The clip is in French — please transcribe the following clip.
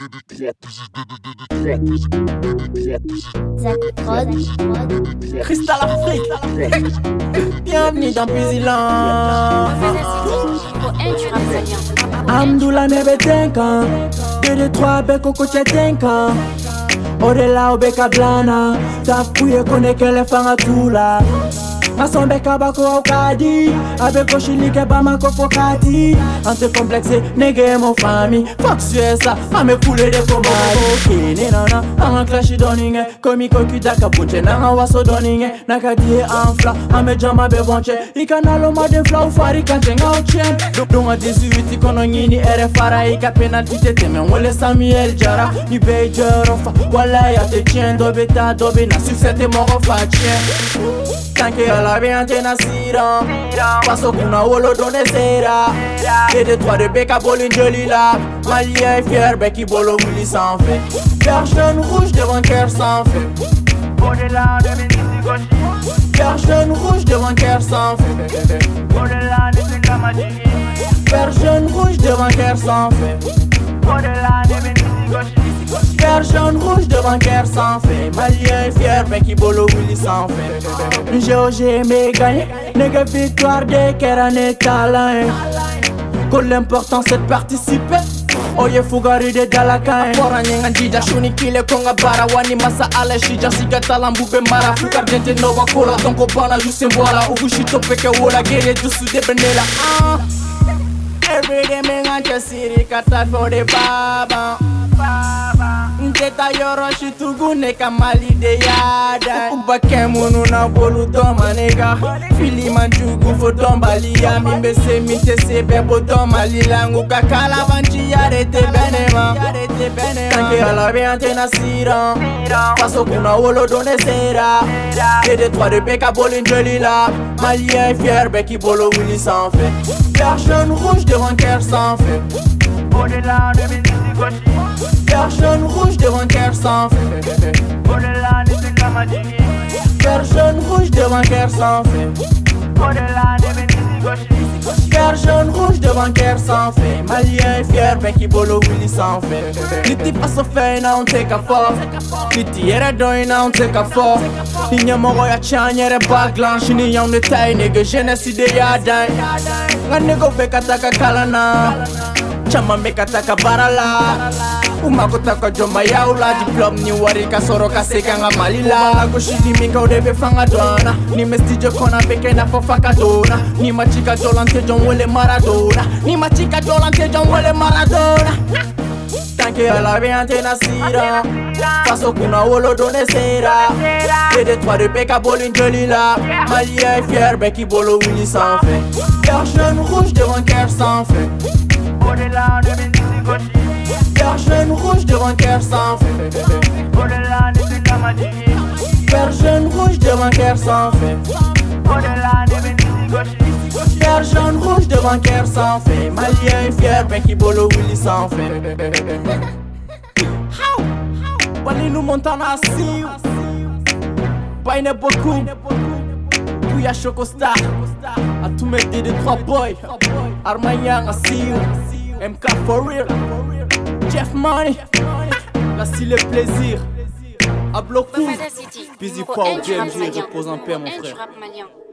Cristal Afrique. Bienvenue dans Puzilan. Amdoula nebe tenka. 2, 3 beko koche tenka. Odela obeka blana. Tafuye kone kele fanga tula. Asombe kabako okadi. Abeko shilike bama kofokati. Ante complexe nege mon famille. Fuck ça, ame coule de komari. Kene nana, anga clashi doninge. Komi koki daka bunche, nanga waso doninge. Nakadie anfla, ame jama bebonche. Ikanalo madefla ufari kante nga ochen. Donga 18 ikono ngini ere fara. Ika penalty tete men wole Samuel Jara. Ni bejerofa, wala ya te chien. Dobe ta dobe na succès te moro fa chien. Tanke ala biante na sira. Paso kuna wolo donne sera. 2, 3 de beka bolin joli la. Malien fier beki bolo mouli sans fait. Personne rouge devant cœur sans fait. Au-delà de mes gauchis. Personne rouge devant cœur sans fait. Au-delà de mes camarades. Personne rouge devant cœur sans fait. Au-delà de mes gauchis. Personne rouge devant cœur sans fait. Malien fier beki bolo mouli sans fait. J'ai aimé gagner. Nègre victoire de Kerane talent. Que l'important c'est de participer. Oye fugari de dalakae. Pora nyenga njija shuni kile konga bara. Wani masa ale shija siga talambube mara. Fukar jente no wakola. Donko bana juste mbola. Ugushito peke wola. Gere dusu de benela. Everyday menga chasiri kata for the baba. Nteta yoro shitugune kamali de yada. Ubake munu na bolu doma nega. Fili manjugu fo dombali ya. Mimbese mite se bebo dombali langu. Kakala banchi yarete benema. Tanke ala biante na sira. Paso kuna wolo donne sera. 2, 3 de beka bolin joli la. Malien fier beki bolo wili sans fait. Personne rouge devant cœur sans fait. Au-delà de mes gauchis. Personne rouge devant cœur sans fait. Au-delà de mes camarades. Personne rouge devant cœur sans fait. Au-delà de mes gauchis. Personne rouge devant cœur sans fait. Malien fier beki bolo wili sans fait. Niti paso fe na on take a fall. Niti yere doi na on take a fall. Ninya moro ya chanyere baglan. Shini yang de tay nigga jeunesse ide ya dai. Nga nego beka taka kalana. Chama meka taka barala. Umako taka jomba yaula. Diplom ni wari ka soro ka seka nga malila. Lago shili minka udebe fanga dona. Ni mestijo kona beke na fofaka dona. Ni machika jolante jon wele Maradona. Ni machika jolante jon wele Maradona. Tanke ala biante na sira. Paso kuna wolo donne sera. 2, 3 de beka bolin joli la. Malien fier beki bolo wili sans fait. Personne rouge devant cœur sans fait. Au-delà de mes gauchis. Personne rouge devant cœur sans fait. Au-delà de mes camarades. Personne rouge devant cœur sans fait. Au-delà de mes gauchis. Personne rouge devant cœur sans fait. Malien fier beki bolo wili sans fait. Wali nous Montana see you. Paine beaucoup. Puis à Chocostar. A tous mes 2, 3 boys. Armagnan I see you. MK for real. Jeff Money. Là si le plaisir. À bloquer. Busy Paul, GMG, repose en paix mon frère.